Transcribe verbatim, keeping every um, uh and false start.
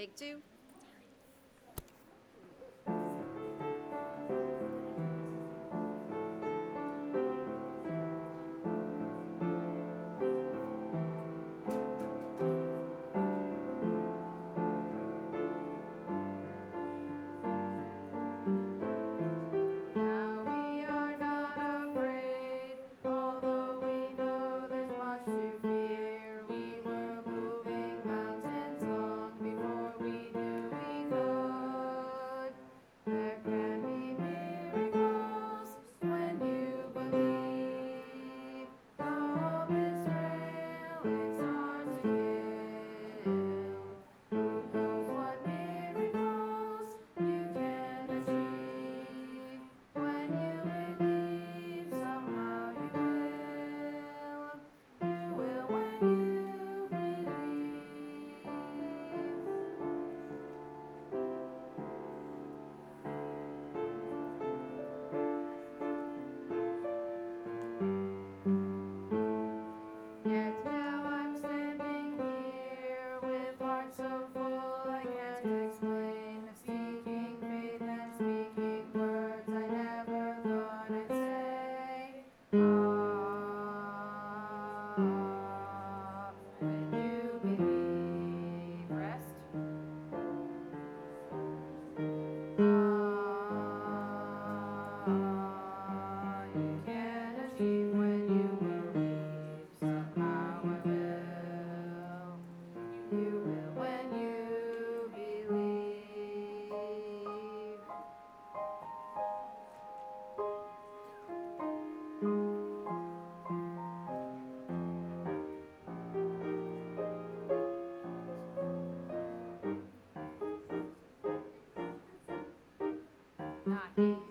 Take two. Now we are not afraid, although we know there's much to fear. We were moving mountains long before we knew we could. There can be miracles when you believe. The hope is frail, it's hard to kill. Who knows what miracles you can achieve? When you believe, somehow you will. You will when you believe. Yet now I'm standing here with heart so full I can't explain. Speaking faith and speaking words I never thought I'd say. Ah, when you believe, rest. Ah, you can achieve when you believe. Somehow I will. You will when you believe. Not he.